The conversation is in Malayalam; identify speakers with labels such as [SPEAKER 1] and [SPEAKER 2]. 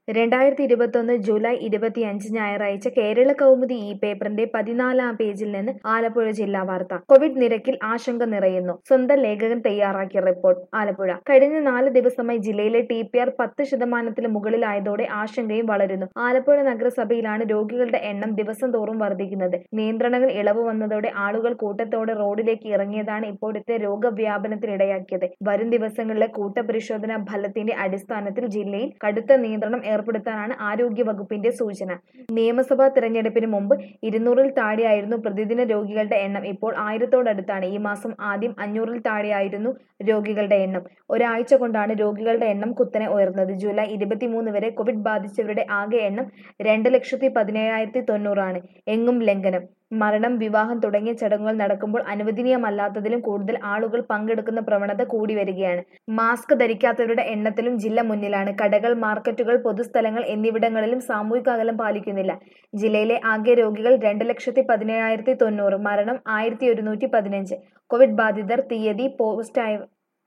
[SPEAKER 1] 2021 ജൂലൈ 25 ഞായറാഴ്ച കേരള കൗമുദി ഈ പേപ്പറിന്റെ 14-ാം പേജിൽ നിന്ന് ആലപ്പുഴ ജില്ലാ വാർത്ത. കോവിഡ് നിരക്കിൽ ആശങ്ക നിറയുന്നു. സ്വന്തം ലേഖകൻ തയ്യാറാക്കിയ റിപ്പോർട്ട്. ആലപ്പുഴ. കഴിഞ്ഞ 4 ദിവസമായി ജില്ലയിലെ TPR 10% മുകളിലായതോടെ ആശങ്കയും വളരുന്നു. ആലപ്പുഴ നഗരസഭയിലാണ് രോഗികളുടെ എണ്ണം ദിവസം തോറും വർദ്ധിക്കുന്നത്. നിയന്ത്രണങ്ങൾ ഇളവ് വന്നതോടെ ആളുകൾ കൂട്ടത്തോടെ റോഡിലേക്ക് ഇറങ്ങിയതാണ് ഇപ്പോഴത്തെ രോഗവ്യാപനത്തിനിടയാക്കിയത്. വരും ദിവസങ്ങളിലെ കൂട്ടപരിശോധനാ ഫലത്തിന്റെ അടിസ്ഥാനത്തിൽ ജില്ലയിൽ കടുത്ത നിയന്ത്രണം ഏർപ്പെടുത്താനാണ് ആരോഗ്യ വകുപ്പിന്റെ സൂചന. നിയമസഭാ തിരഞ്ഞെടുപ്പിന് മുമ്പ് 200-ൽ താഴെയായിരുന്നു പ്രതിദിന രോഗികളുടെ എണ്ണം. ഇപ്പോൾ 1000-ത്തോടടുത്താണ്. ഈ മാസം ആദ്യം 500-ൽ താഴെയായിരുന്നു രോഗികളുടെ എണ്ണം. ഒരാഴ്ച കൊണ്ടാണ് രോഗികളുടെ എണ്ണം കുത്തനെ ഉയർന്നത്. ജൂലൈ 23 വരെ കോവിഡ് ബാധിച്ചവരുടെ ആകെ എണ്ണം 2,17,090 ആണ്. എങ്ങും ലംഘനം. മരണം, വിവാഹം തുടങ്ങിയ ചടങ്ങുകൾ നടക്കുമ്പോൾ അനുവദനീയമല്ലാത്തതിലും കൂടുതൽ ആളുകൾ പങ്കെടുക്കുന്ന പ്രവണത കൂടി വരികയാണ്. മാസ്ക് ധരിക്കാത്തവരുടെ എണ്ണത്തിലും ജില്ല മുന്നിലാണ്. കടകൾ, മാർക്കറ്റുകൾ, പൊതുസ്ഥലങ്ങൾ എന്നിവിടങ്ങളിലും സാമൂഹിക അകലം പാലിക്കുന്നില്ല. ജില്ലയിലെ ആകെ രോഗികൾ 2,17,090. മരണം 1,115. കോവിഡ് ബാധിതർ തീയതി പോസ്റ്റായ